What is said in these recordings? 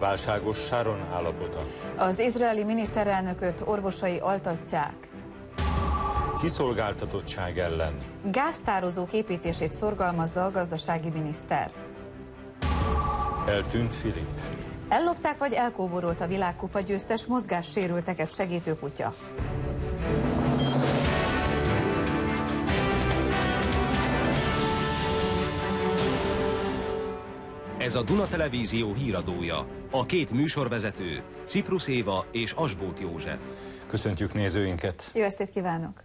Válságos Sharon állapota. Az izraeli miniszterelnököt orvosai altatják. Kiszolgáltatottság ellen. Gáztározók építését szorgalmazza a gazdasági miniszter. Eltűnt Filip. Ellopták vagy elkóborolt a világkupa győztes mozgássérülteket segítő kutya. Ez a Duna Televízió híradója. A két műsorvezető, Ciprus Éva és Asbóth József. Köszöntjük nézőinket! Jó estét kívánok!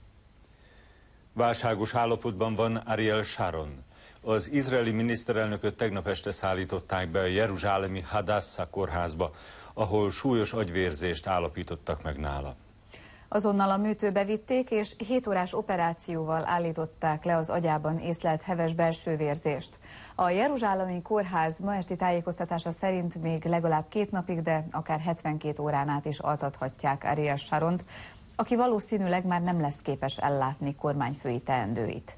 Válságos állapotban van Ariel Sharon. Az izraeli miniszterelnököt tegnap este szállították be a jeruzsálemi Hadassah kórházba, ahol súlyos agyvérzést állapítottak meg nála. Azonnal a műtőbe vitték, és 7 órás operációval állították le az agyában észlelt heves belső vérzést. A jeruzsálemi kórház ma esti tájékoztatása szerint még legalább 2 napig, de akár 72 órán át is altathatják Ariel Sharont, aki valószínűleg már nem lesz képes ellátni kormányfői teendőit.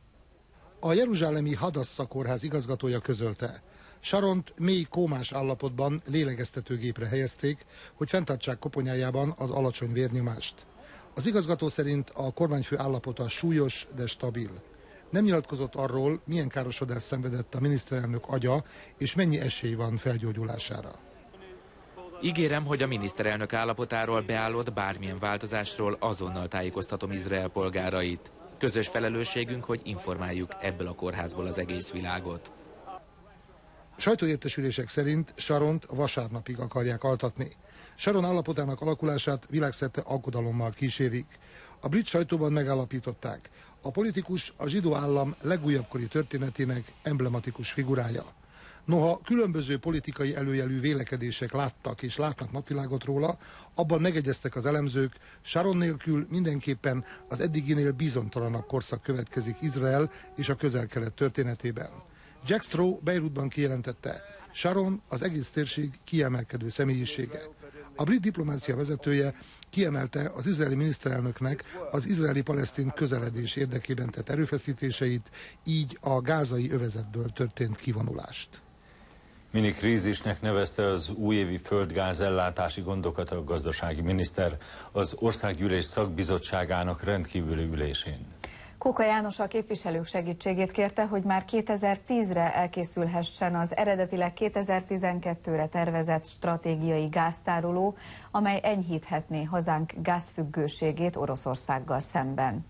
A jeruzsálemi Hadassah kórház igazgatója közölte, Sharont mély kómás állapotban lélegeztetőgépre helyezték, hogy fenntartsák koponyájában az alacsony vérnyomást. Az igazgató szerint a kormányfő állapota súlyos, de stabil. Nem nyilatkozott arról, milyen károsodást szenvedett a miniszterelnök agya, és mennyi esély van felgyógyulására. Ígérem, hogy a miniszterelnök állapotáról beállott bármilyen változásról azonnal tájékoztatom Izrael polgárait. Közös felelősségünk, hogy informáljuk ebből a kórházból az egész világot. Sajtóértesülések szerint Sharont vasárnapig akarják altatni. Sharon állapotának alakulását világszerte aggodalommal kísérik. A brit sajtóban megállapították, a politikus a zsidó állam legújabbkori történetének emblematikus figurája. Noha különböző politikai előjelű vélekedések láttak és látnak napvilágot róla, abban megegyeztek az elemzők, Sharon nélkül mindenképpen az eddiginél bizonytalanabb korszak következik Izrael és a Közel-Kelet történetében. Jack Straw Beirutban kijelentette, Sharon az egész térség kiemelkedő személyisége. A brit diplomácia vezetője kiemelte az izraeli miniszterelnöknek az izraeli-palesztin közeledés érdekében tett erőfeszítéseit, így a gázai övezetből történt kivonulást. Mini krízisnek nevezte az újévi földgáz ellátási gondokat a gazdasági miniszter az Országgyűlés szakbizottságának rendkívüli ülésén. Kóka János a képviselők segítségét kérte, hogy már 2010-re elkészülhessen az eredetileg 2012-re tervezett stratégiai gáztároló, amely enyhíthetné hazánk gázfüggőségét Oroszországgal szemben.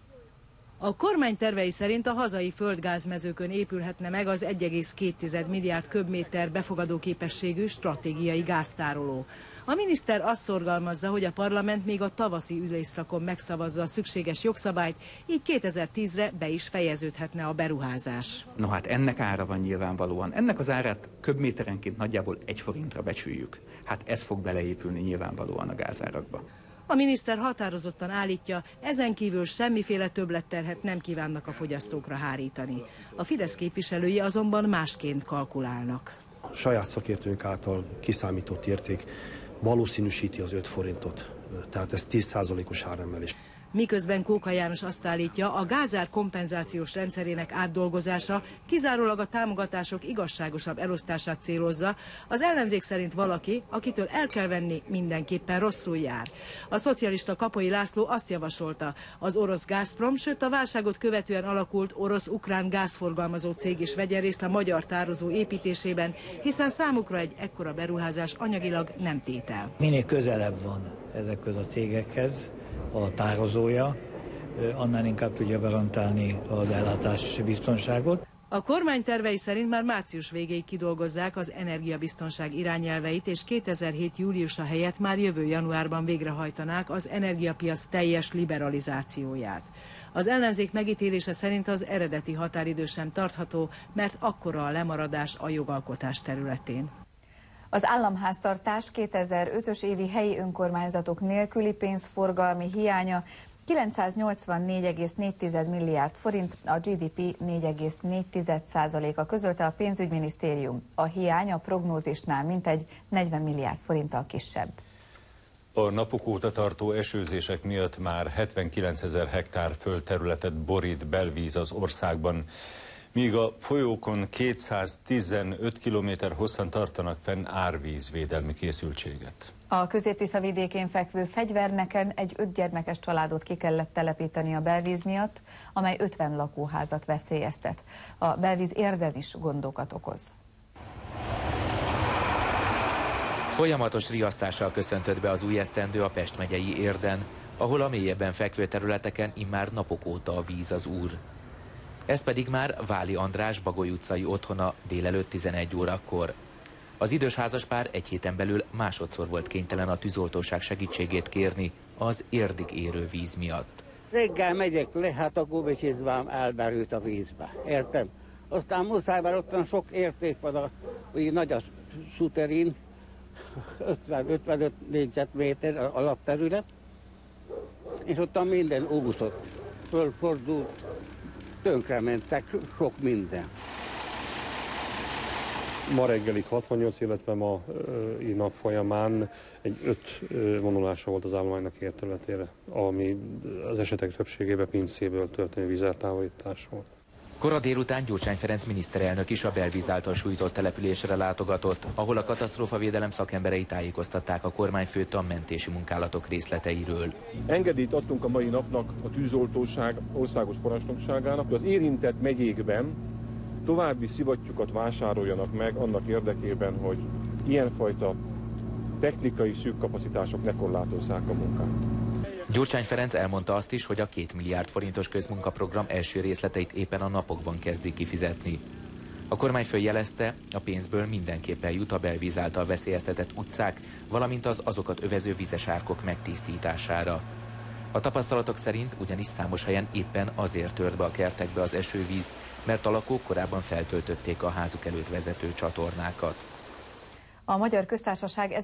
A kormány tervei szerint a hazai földgázmezőkön épülhetne meg az 1,2 milliárd köbméter befogadó képességű stratégiai gáztároló. A miniszter azt szorgalmazza, hogy a parlament még a tavaszi ülésszakon megszavazza a szükséges jogszabályt, így 2010-re be is fejeződhetne a beruházás. No hát ennek ára van nyilvánvalóan. Ennek az árát köbméterenként nagyjából 1 forintra becsüljük. Hát ez fog beleépülni nyilvánvalóan a gázárakba. A miniszter határozottan állítja, ezen kívül semmiféle többletterhet nem kívánnak a fogyasztókra hárítani. A Fidesz képviselői azonban másként kalkulálnak. A saját szakértőnk által kiszámított érték valószínűsíti az 5 forintot, tehát ez 10%-os áremelés. Miközben Kóka János azt állítja, a gázár kompenzációs rendszerének átdolgozása kizárólag a támogatások igazságosabb elosztását célozza, az ellenzék szerint valaki, akitől el kell venni, mindenképpen rosszul jár. A szocialista Kapai László azt javasolta, az orosz Gazprom, sőt a válságot követően alakult orosz-ukrán gázforgalmazó cég is vegyen részt a magyar tározó építésében, hiszen számukra egy ekkora beruházás anyagilag nem tétel. Minél közelebb van ezekhez a cégekhez a tározója, annál inkább tudja garantálni az ellátás biztonságot. A kormány tervei szerint már március végéig kidolgozzák az energiabiztonság irányelveit, és 2007. júliusa helyett már jövő januárban végrehajtanák az energiapiac teljes liberalizációját. Az ellenzék megítélése szerint az eredeti határidő sem tartható, mert akkora a lemaradás a jogalkotás területén. Az államháztartás 2005-ös évi helyi önkormányzatok nélküli pénzforgalmi hiánya 984,4 milliárd forint, a GDP 4,4%-a közölte a pénzügyminisztérium. A hiány a prognózisnál mintegy 40 milliárd forinttal kisebb. A napok óta tartó esőzések miatt már 79 000 hektár földterületet borít belvíz az országban. míg a folyókon 215 kilométer hosszan tartanak fenn árvízvédelmi készültséget. A Közép-Tisza vidékén fekvő Fegyverneken egy 5 gyermekes családot ki kellett telepíteni a belvíz miatt, amely 50 lakóházat veszélyeztet. A belvíz Érden is gondokat okoz. Folyamatos riasztással köszöntött be az új esztendő a Pest megyei Érden, ahol a mélyebben fekvő területeken immár napok óta a víz az úr. Ez pedig már Váli András Bagoly utcai otthona délelőtt 11 órakor. Az idős házaspár egy héten belül másodszor volt kénytelen a tűzoltóság segítségét kérni az érdig érő víz miatt. Reggel megyek le, hát akkor becsizvám elberült a vízbe, értem? Aztán muszáj, mert ottan sok érték van, hogy nagy a szuterin, 50-55 négyzetméter alapterület, és ottan minden úszott, fölfordult, tönkrementek, sok minden. Ma reggelig 68, illetve ma nap folyamán egy 5 vonulása volt az állománynak ért területére, ami az esetek többségében pincéből történő vízeltávolítás volt. Kora délután Gyurcsány Ferenc miniszterelnök is a belvíz által sújtott településre látogatott, ahol a katasztrófavédelem szakemberei tájékoztatták a kormányfőt a mentési munkálatok részleteiről. Engedélyt adtunk a mai napnak a tűzoltóság országos parancsnokságának, hogy az érintett megyékben további szivattyúkat vásároljanak meg annak érdekében, hogy ilyenfajta technikai szűk kapacitások ne korlátozzák a munkát. Gyurcsány Ferenc elmondta azt is, hogy a 2 milliárd forintos közmunkaprogram első részleteit éppen a napokban kezdik kifizetni. A kormányfő jelezte, a pénzből mindenképpen jut a belvíz által veszélyeztetett utcák, valamint az azokat övező vizes árkok megtisztítására. A tapasztalatok szerint ugyanis számos helyen éppen azért tört be a kertekbe az esővíz, mert a lakók korábban feltöltötték a házuk előtt vezető csatornákat. A Magyar Köztársaság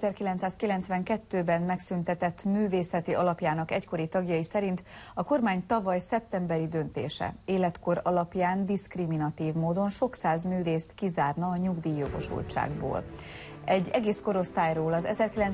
1992-ben megszüntetett művészeti alapjának egykori tagjai szerint a kormány tavaly szeptemberi döntése életkor alapján diszkriminatív módon sok száz művészt kizárna a nyugdíjjogosultságból. Egy egész korosztályról az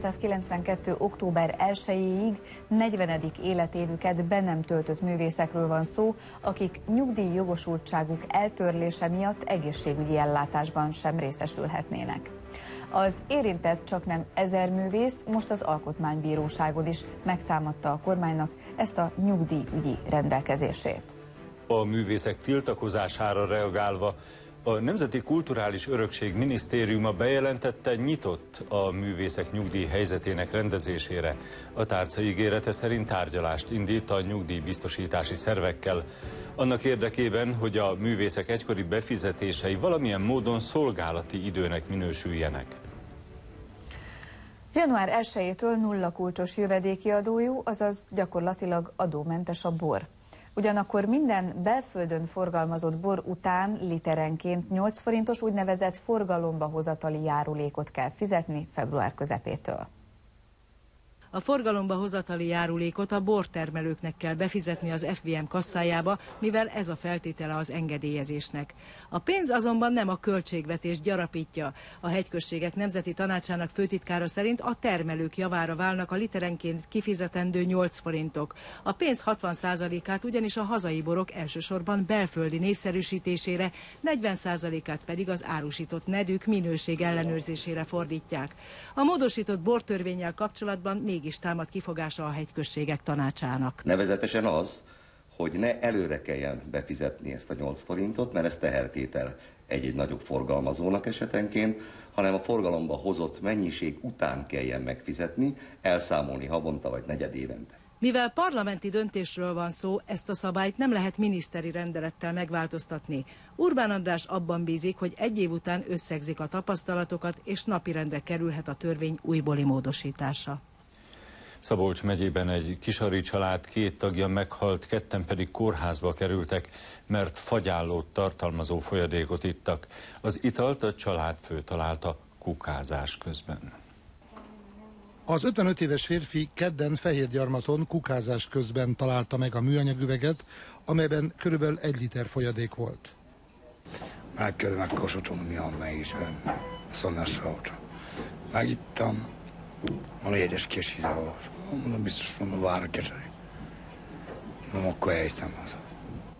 1992. október 1-ig 40. életévüket be nem töltött művészekről van szó, akik nyugdíjjogosultságuk eltörlése miatt egészségügyi ellátásban sem részesülhetnének. Az érintett csaknem 1000 művész most az Alkotmánybíróságon is megtámadta a kormánynak ezt a nyugdíjügyi rendelkezését. A művészek tiltakozására reagálva a Nemzeti Kulturális Örökség Minisztériuma bejelentette, nyitott a művészek nyugdíj helyzetének rendezésére. A tárca ígérete szerint tárgyalást indít a nyugdíjbiztosítási szervekkel, annak érdekében, hogy a művészek egykori befizetései valamilyen módon szolgálati időnek minősüljenek. Január 1-től nulla kulcsos jövedéki adójú, azaz gyakorlatilag adómentes a bor. Ugyanakkor minden belföldön forgalmazott bor után literenként 8 forintos úgynevezett forgalomba hozatali járulékot kell fizetni február közepétől. A forgalomba hozatali járulékot a bortermelőknek kell befizetni az FVM kasszájába, mivel ez a feltétele az engedélyezésnek. A pénz azonban nem a költségvetést gyarapítja. A Hegyközségek Nemzeti Tanácsának főtitkára szerint a termelők javára válnak a literenként kifizetendő 8 forintok. A pénz 60%-át ugyanis a hazai borok elsősorban belföldi népszerűsítésére, 40%-át pedig az árusított nedűk minőség ellenőrzésére fordítják. A módosított bortörvénnyel kapcsolatban mégis támad kifogása a Hegyközségek Tanácsának. Nevezetesen az, hogy ne előre kelljen befizetni ezt a 8 forintot, mert ez tehertétel egy-egy nagyobb forgalmazónak esetenként, hanem a forgalomba hozott mennyiség után kelljen megfizetni, elszámolni havonta vagy negyedévente. Mivel parlamenti döntésről van szó, ezt a szabályt nem lehet miniszteri rendelettel megváltoztatni. Urbán András abban bízik, hogy egy év után összegzik a tapasztalatokat, és napirendre kerülhet a törvény újbóli módosítása. Szabolcs megyében egy kisari család 2 tagja meghalt, 2 pedig kórházba kerültek, mert fagyállót tartalmazó folyadékot ittak. Az italt a családfő találta kukázás közben. Az 55 éves férfi kedden Fehérgyarmaton kukázás közben találta meg a műanyagüveget, amelyben körülbelül 1 liter folyadék volt. Megkezdem megkosatom, mi van mégis szonásra. Megittam, a légyes kés íze volt. Mondom, biztos mondom, vár a kecseri. Mondom, akkor elhiszem haza.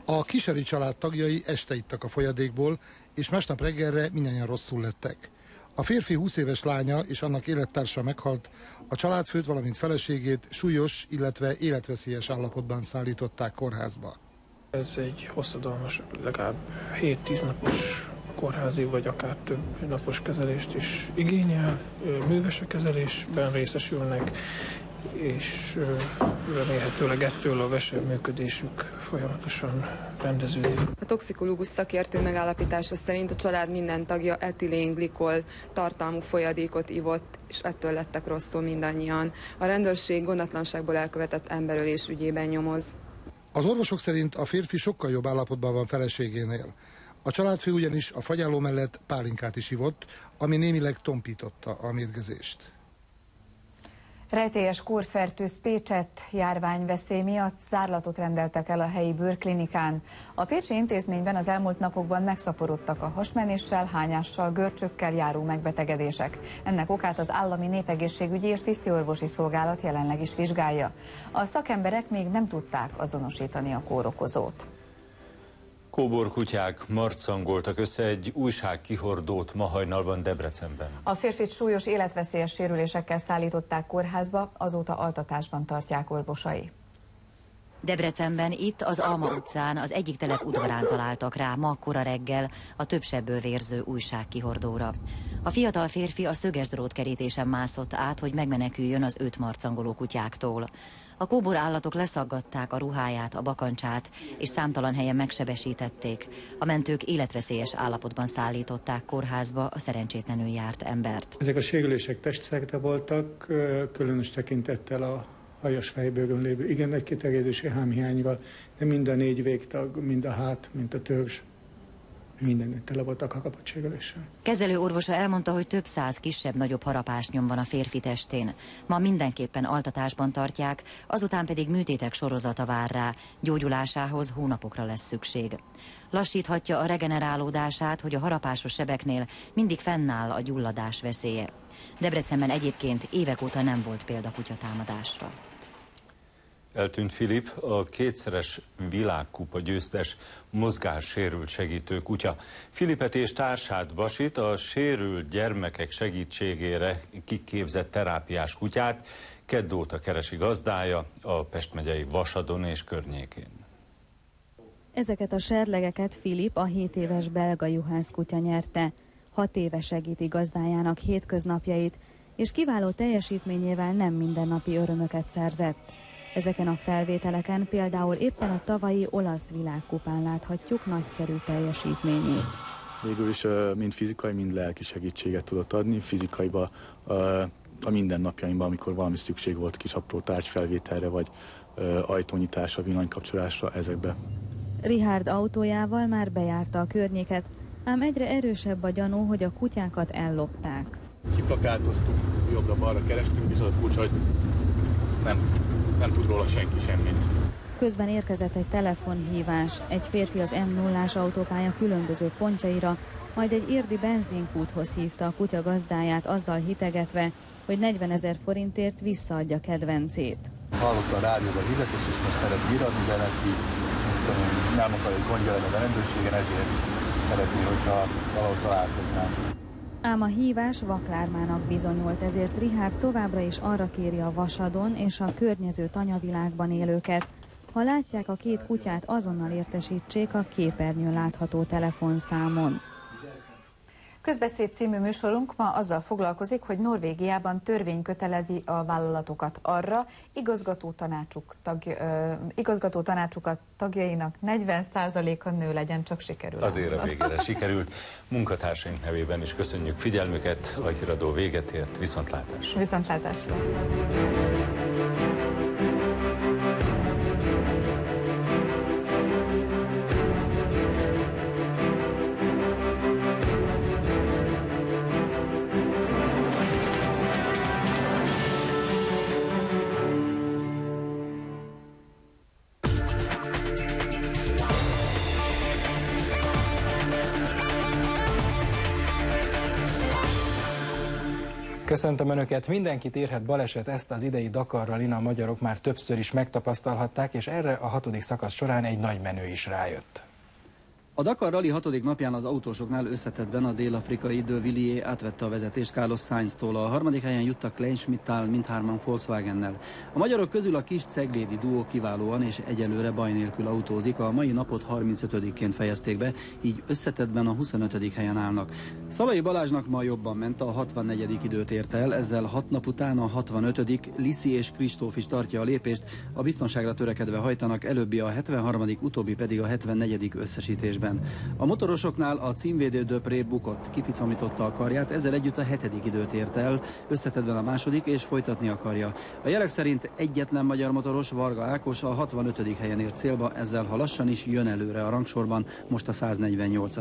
A Kiseri család tagjai este ittak a folyadékból, és másnap reggelre mindannyian rosszul lettek. A férfi 20 éves lánya és annak élettársa meghalt, a családfőt, valamint feleségét súlyos, illetve életveszélyes állapotban szállították kórházba. Ez egy hosszadalmas, legalább 7-10 napos kórházi, vagy akár több napos kezelést is igényel, műves a kezelésben részesülnek, és remélhetőleg ettől a veseműködésük folyamatosan rendeződik. A toxikológus szakértő megállapítása szerint a család minden tagja etilén-glikol tartalmú folyadékot ivott, és ettől lettek rosszul mindannyian. A rendőrség gondatlanságból elkövetett emberölés ügyében nyomoz. Az orvosok szerint a férfi sokkal jobb állapotban van feleségénél. A családfő ugyanis a fagyáló mellett pálinkát is ivott, ami tompította a mérgezést. Rejtélyes kórfertőz Pécsett, járványveszély miatt zárlatot rendeltek el a helyi bőrklinikán. A pécsi intézményben az elmúlt napokban megszaporodtak a hasmenéssel, hányással, görcsökkel járó megbetegedések. Ennek okát az állami népegészségügyi és tisztiorvosi szolgálat jelenleg is vizsgálja. A szakemberek még nem tudták azonosítani a kórokozót. Kóborkutyák marcangoltak össze egy újságkihordót ma hajnalban Debrecenben. A férfit súlyos életveszélyes sérülésekkel szállították kórházba, azóta altatásban tartják orvosai. Debrecenben, itt az Alma utcán, az egyik telep udvarán találtak rá ma kora reggel a több sebből vérző újságkihordóra. A fiatal férfi a szöges drótkerítésen mászott át, hogy megmeneküljön az őt marcangoló kutyáktól. A kóbor állatok leszaggatták a ruháját, a bakancsát, és számtalan helyen megsebesítették. A mentők életveszélyes állapotban szállították kórházba a szerencsétlenül járt embert. Ezek a sérülések testszerte voltak, különös tekintettel a hajas fejbőrön lévő igen nagy kiterjedési hámhiányra, de mind a 4 végtag, mind a hát, mind a törzs, mindenütt tele voltak harapott sérüléssel. Kezelő orvosa elmondta, hogy több száz kisebb-nagyobb harapásnyom van a férfi testén. Ma mindenképpen altatásban tartják, azután pedig műtétek sorozata vár rá. Gyógyulásához hónapokra lesz szükség. Lassíthatja a regenerálódását, hogy a harapásos sebeknél mindig fennáll a gyulladás veszélye. Debrecenben egyébként évek óta nem volt példa kutyatámadásra. Eltűnt Filip, a kétszeres világkupa győztes mozgássérült segítő kutya. Filipet és társát, Basit, a sérült gyermekek segítségére kiképzett terápiás kutyát kedd óta keresi gazdája a Pest megyei Vasadon és környékén. Ezeket a serlegeket Filip, a 7 éves belga juhász kutya nyerte. 6 éve segíti gazdájának hétköznapjait, és kiváló teljesítményével nem mindennapi örömöket szerzett. Ezeken a felvételeken például éppen a tavalyi olasz világkupán láthatjuk nagyszerű teljesítményét. Végül is mind fizikai, mind lelki segítséget tudott adni. Fizikaiban a mindennapjaimban, amikor valami szükség volt kis apró tárgyfelvételre, vagy ajtónyitásra, villanykapcsolásra, ezekbe. Richard autójával már bejárta a környéket, ám egyre erősebb a gyanú, hogy a kutyákat ellopták. Kiplakátoztuk, jobbra-balra kerestünk, és az furcsa, hogy nem tud róla senki semmit. Közben érkezett egy telefonhívás, egy férfi az M0-ás autópálya különböző pontjaira, majd egy érdi benzinkúthoz hívta a kutya gazdáját azzal hitegetve, hogy 40 000 forintért visszaadja kedvencét. Hallotta a rádióban hirdetés, és most szeret bíradni, de neki nem akar, hogy gondja legyen a rendőrségen, ezért szeretné, hogyha valahol találkoznánk. Ám a hívás vaklármának bizonyult, ezért Richard továbbra is arra kéri a Vasadon és a környező tanyavilágban élőket, ha látják a 2 kutyát, azonnal értesítsék a képernyőn látható telefonszámon. Közbeszéd című műsorunk ma azzal foglalkozik, hogy Norvégiában törvény kötelezi a vállalatokat arra, igazgató tanácsukat tagjainak 40%-a nő legyen, csak sikerül. Azért a végére sikerült. Munkatársaink nevében is köszönjük figyelmüket, a híradó véget ért, viszontlátásra. Viszontlátásra. Köszöntöm Önöket, mindenkit érhet baleset, ezt az idei Dakar Rallyn a magyarok már többször is megtapasztalhatták, és erre a 6. szakasz során egy nagy menő is rájött. A Dakar Rally 6. napján az autósoknál összetettben a dél-afrikai De Villiers átvette a vezetést Carlos Sainztól. A 3. helyen jutta Kleinschmidttal, mindhárman Volkswagennel. A magyarok közül a kis ceglédi duó kiválóan és egyelőre baj nélkül autózik. A mai napot 35-ként fejezték be, így összetettben a 25. helyen állnak. Szalai Balázsnak ma jobban ment, a 64. időt ért el, ezzel 6 nap után a 65. Liszi és Kristóf is tartja a lépést, a biztonságra törekedve hajtanak, előbbi a 73., utóbbi pedig a 74. összesítésben. A motorosoknál a címvédő Döpré bukott, kificamította a karját, ezzel együtt a 7. időt ért el, összetettben a második és folytatni akarja. A jelek szerint egyetlen magyar motoros, Varga Ákos a 65. helyen ért célba, ezzel ha lassan is jön előre a rangsorban, most a 148.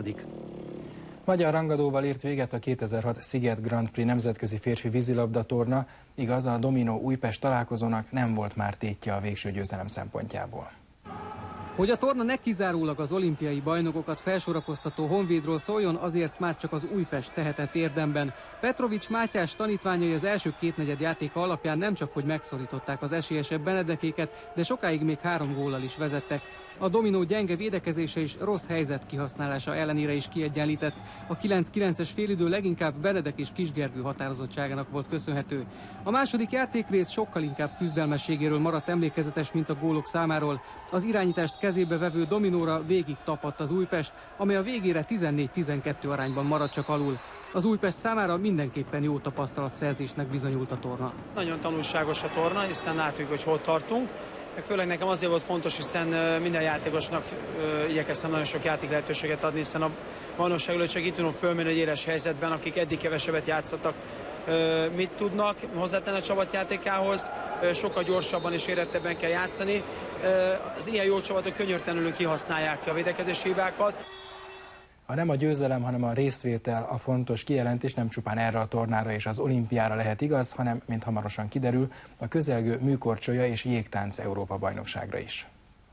Magyar rangadóval ért véget a 2006 Sziget Grand Prix nemzetközi férfi vízilabdatorna, igaz, a Domino Újpest találkozónak nem volt már tétje a végső győzelem szempontjából. Hogy a torna ne kizárólag az olimpiai bajnokokat felsorakoztató Honvédról szóljon, azért már csak az Újpest tehetett érdemben. Petrovics Mátyás tanítványai az első kétnegyed játéka alapján nem csak hogy megszorították az esélyesebb Benedekéket, de sokáig még 3 góllal is vezettek. A Dominó gyenge védekezése és rossz helyzet kihasználása ellenére is kiegyenlített. A 9-9-es félidő leginkább Benedek és Kisgergő határozottságának volt köszönhető. A második játékrész sokkal inkább küzdelmességéről maradt emlékezetes, mint a gólok számáról. Az irányítást kezébe vevő Dominóra végig tapadt az Újpest, amely a végére 14-12 arányban maradt csak alul. Az Újpest számára mindenképpen jó tapasztalatszerzésnek bizonyult a torna. Nagyon tanulságos a torna, hiszen látjuk, hogy hol tartunk. Meg főleg nekem azért volt fontos, hiszen minden játékosnak igyekeztem nagyon sok játék lehetőséget adni, hiszen a bajnokságról csak itt tudom fölmenni egy éles helyzetben, akik eddig kevesebbet játszottak, mit tudnak hozzátenni a csapatjátékához, sokkal gyorsabban és érettebben kell játszani. Az ilyen jó csapatok könyörtelenül kihasználják a védekezési hibákat. Ha nem a győzelem, hanem a részvétel a fontos kijelentés, nem csupán erre a tornára és az olimpiára lehet igaz, hanem, mint hamarosan kiderül, a közelgő műkorcsolya és jégtánc Európa-bajnokságra is.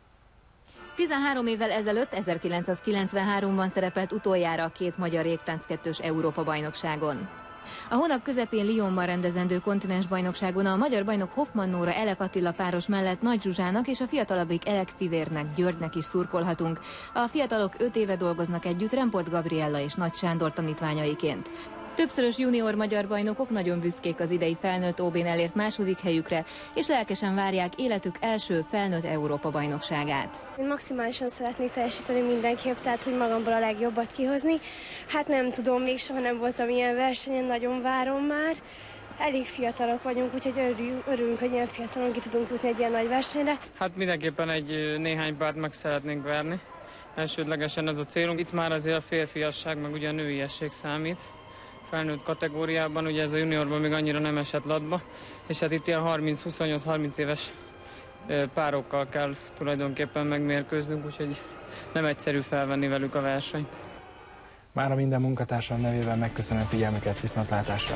13 évvel ezelőtt, 1993-ban szerepelt utoljára a 2 magyar jégtánc 2-s Európa-bajnokságon. A hónap közepén Lyonban rendezendő kontinensbajnokságon a magyar bajnok Hoffmann Nóra Elek Attila páros mellett Nagy Zsuzsának és a fiatalabbik Elek Fivérnek, Györgynek is szurkolhatunk. A fiatalok 5 éve dolgoznak együtt Remport Gabriella és Nagy Sándor tanítványaiként. Többszörös junior magyar bajnokok nagyon büszkék az idei felnőtt OB-n elért második helyükre, és lelkesen várják életük első felnőtt Európa-bajnokságát. Én maximálisan szeretnék teljesíteni mindenképp, tehát hogy magamból a legjobbat kihozni. Hát nem tudom, még soha nem voltam ilyen versenyen, nagyon várom már. Elég fiatalok vagyunk, úgyhogy örülünk, hogy ilyen fiatalon ki tudunk jutni egy ilyen nagy versenyre. Hát mindenképpen néhány párt meg szeretnénk verni. Elsődlegesen ez a célunk. Itt már azért a férfiasság, meg ugye a nőiesség számít. Felnőtt kategóriában, ugye ez a juniorban még annyira nem esett latba, és hát itt ilyen 30-28-30 éves párokkal kell tulajdonképpen megmérkőznünk, úgyhogy nem egyszerű felvenni velük a versenyt. Mára minden munkatársam nevében megköszönöm figyelmüket, viszontlátásra!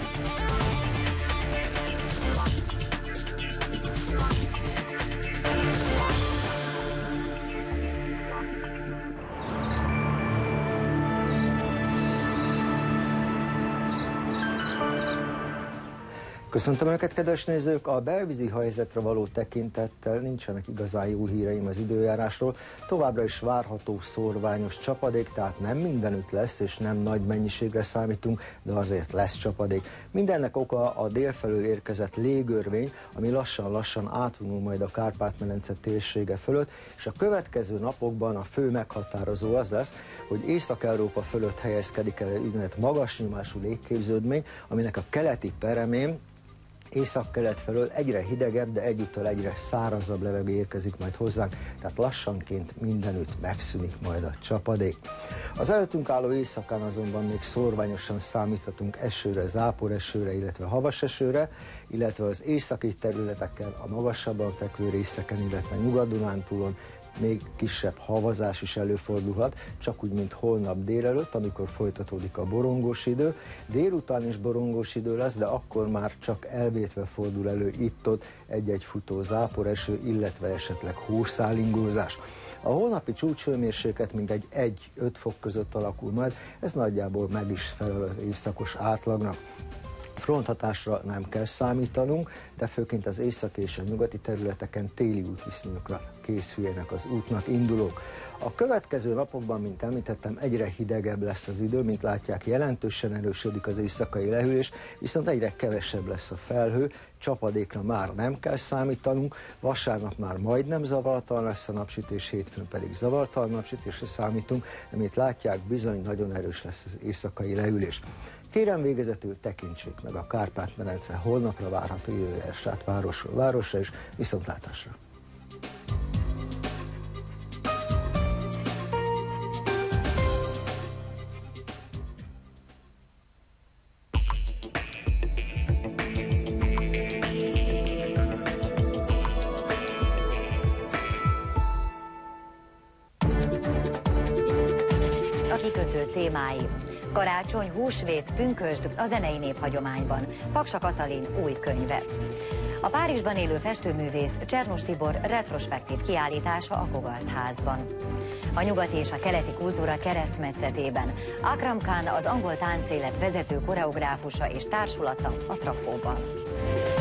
Köszöntöm Önöket, kedves nézők! A belvízi helyzetre való tekintettel nincsenek igazán jó híreim az időjárásról. Továbbra is várható szórványos csapadék, tehát nem mindenütt lesz, és nem nagy mennyiségre számítunk, de azért lesz csapadék. Mindennek oka a délfelől érkezett légörvény, ami lassan-lassan átvonul majd a Kárpát-medence térsége fölött, és a következő napokban a fő meghatározó az lesz, hogy Észak-Európa fölött helyezkedik el egy úgynevezett magas nyomású légképződmény, aminek a keleti peremén észak-kelet felől egyre hidegebb, de egyúttal egyre szárazabb levegő érkezik majd hozzánk, tehát lassanként mindenütt megszűnik majd a csapadék. Az előttünk álló éjszakán azonban még szórványosan számíthatunk esőre, záporesőre, illetve havasesőre, illetve az északi területeken, a magasabban fekvő részeken, illetve Nyugat-Dunántúlon még kisebb havazás is előfordulhat, csak úgy, mint holnap délelőtt, amikor folytatódik a borongós idő. Délután is borongós idő lesz, de akkor már csak elvétve fordul elő itt-ott egy-egy futó záporeső, illetve esetleg hószálingózás. A holnapi csúcshőmérséklet mintegy 1-5 fok között alakul majd, ez nagyjából meg is felel az évszakos átlagnak. Fronthatásra nem kell számítanunk, de főként az északi és a nyugati területeken téli útviszonyokra készüljenek az útnak indulók. A következő napokban, mint említettem, egyre hidegebb lesz az idő, mint látják, jelentősen erősödik az éjszakai lehűlés, viszont egyre kevesebb lesz a felhő, csapadékra már nem kell számítanunk, vasárnap már majdnem zavartalan lesz a napsütés, hétfőn pedig zavartalan napsütésre számítunk, amit látják, bizony nagyon erős lesz az éjszakai lehűlés. Kérem végezetül tekintsék meg a Kárpát-medence holnapra várható időjárását városról városra és viszontlátásra. Témái. Karácsony, húsvét, pünkösd a zenei néphagyományban. Paksa Katalin új könyve. A Párizsban élő festőművész Csernus Tibor retrospektív kiállítása a Kogart házban. A nyugati és a keleti kultúra keresztmetszetében. Akram Khan az angol táncélet vezető koreográfusa és társulata a Trafóban.